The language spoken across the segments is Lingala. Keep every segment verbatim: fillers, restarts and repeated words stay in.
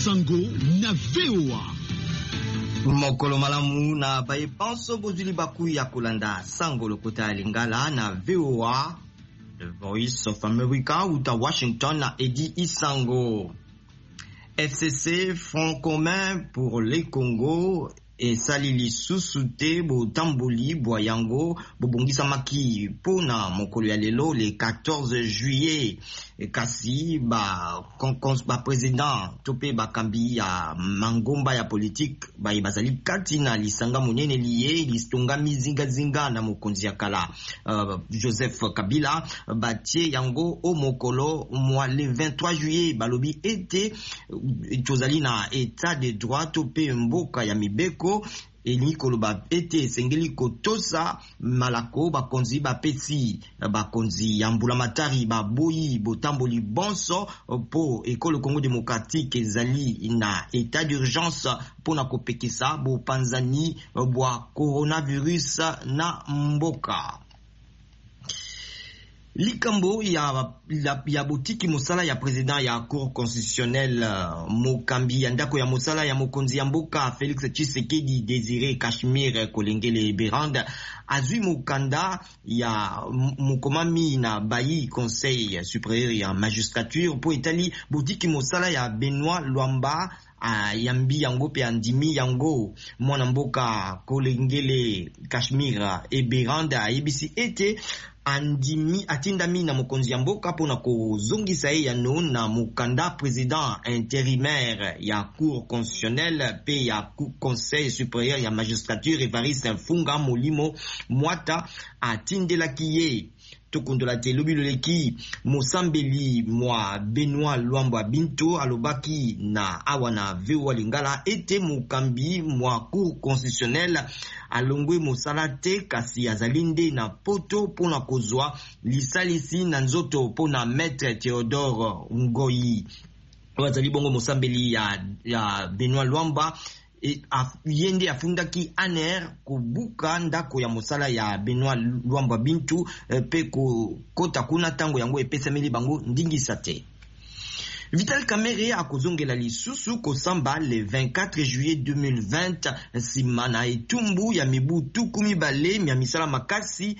Sango na V O A. Mokolo malamu na baye panso bozuli baku ya kolanda Sango lokota lingala na V O A. The Voice of America uta Washington na Edi Isango. F C C, Front commun pour les Congo et salili susute bo tamboli boyango bobongisa maki pona mokolo ya lelo le quatorze juillet kasi ba konkons ba président topé ba kambi ya mangomba ya politique ba ibazali kati na lisanga monene lié listonga mizinga zinga na mokonzi ya kala uh, Joseph Kabila batie yango o mokolo mwa le vingt-trois juillet balobi ete tozali na état de droit topé mboka ya mibeko Eli koloba ete sengeli kotosa malako bakonzi bapesi bakonzi yambula matari baboyi botamboli bonso po ekolo Congo démocratique ezali na état d'urgence pona kopekisa bo panzani bwa coronavirus na mboka. Likambo ya, ya, ya botiki mosala ya président ya cour constitutionnelle uh, mokambi ya ndako ya mosala ya mokonzi ya mboka Félix Tshisekedi Désiré Kashmir Kolengele Beranda azui mokanda ya mokomami na bayi conseil supérieur ya magistrature po etali botiki mosala ya Benoît Luamba a yambi yango pe andimi yango mwana mboka Kolengele Kashmir e Beranda ayebisi ete andimi atindami na mokonzi ya mboka pona kozongisa ye yano na mokanda président intérimaire ya cour constitutionnelle pe ya conseil supérieur ya magistrature Evariste Mfunga Molimo Mwata atindelaki ye tokondola te lobi loleki mosambeli mwa Benoît Luamba Binto alobaki na awa na V O A lingala ete mokambi mwa cour constitutionnelle alongwe mosala te kasi azalinde na poto pona kozwa lisalisi na nzoto pona maître Théodore Ngoyi wazali bongo mosambeli ya, ya Benoît Luamba E yende afundaki aner kubuka ndako ya mosala ya Benoît Luamba Bintu e, pe ko kota kuna tango yango epesameli bango ndingisa te. Vital Kamerhe akozongela lisusu kosamba le vingt-quatre juillet deux mille vingt simana etumbu ya mibu tukumi bale mia misala makasi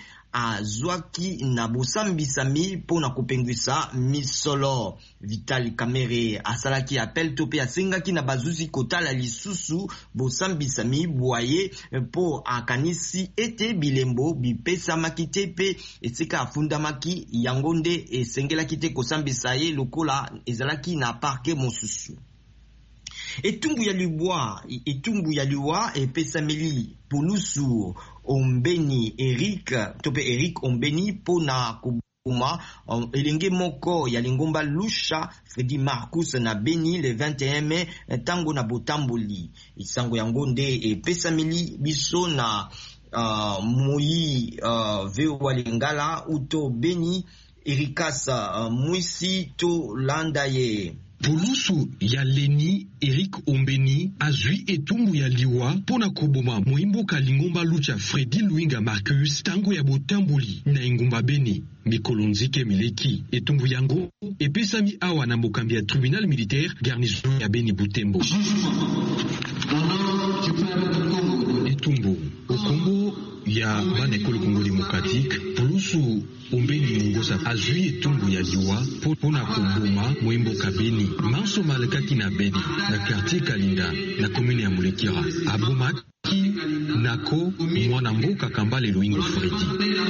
azwaki na bosambisami pona kopengwisa misolo. Vital Kamerhe asalaki appel tope asengaki na bazuzi kotala lisusu bosambisami boye po akanisi ete bilembo bipesamaki te pe esika afundamaki yango nde esengelaki te kosambisa ye lokola ezalaki na parke mosusu. Etumbu ya liwa, etumbu ya liwa epesameli polusu Ombeni Eric, tope Eric Ombeni pona kubuma um, elenge moko ya lingomba Lusha Fredi Marcus na Beni le vingt et un mai tango na botamboli. Isango yango nde epesameli biso na uh, Moyi uh, V O A lingala uto Beni Erikasa uh, Mwisi to Landaye. Polusu ya Leni Eric Ombeni azui etumbu ya liwa pona koboma moimboka lingomba Lucha Fredi Luinga Marcus tango ya botamboli na ingumba Beni mikolonzike mileki etumbu yango epesami awa na mokambi ya tribunal militaire garnison ya Beni Butembo. Etumbu okombo ya bana ekolo Congo démocratique Polusu Ombeni Mungosa azui etumbu ya liwa pona koboma moimboka Beni manso malekaki na Beni na quartier Kalinda na commune ya Mulekira abomaki nako mwana mboka Kambale Luingo Fredi.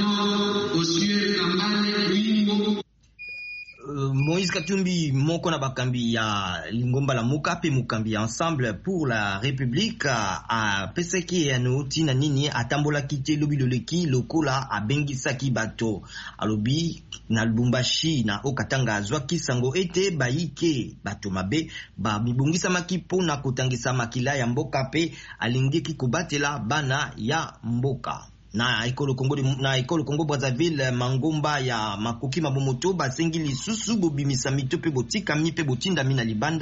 Uh, Moïse Katumbi moko na bakambi ya lingomba la muka pe mukambi ensemble pour la République a peseki ya nouti na nini atambola kite lobi loleki lokola abengisaki bato alobi na Lubumbashi na Okatanga azwaki sango ete bayike bato mabe ba mibungisa maki pona kotangisa makila ya mboka pe alingeki kubatela bana ya mboka. Na ekolo Congo na ekolo Congo Brazzaville mangomba ya makoki mabomoto basengi lisusu bobimisa mito pe botika mi pe botinda mi na libanda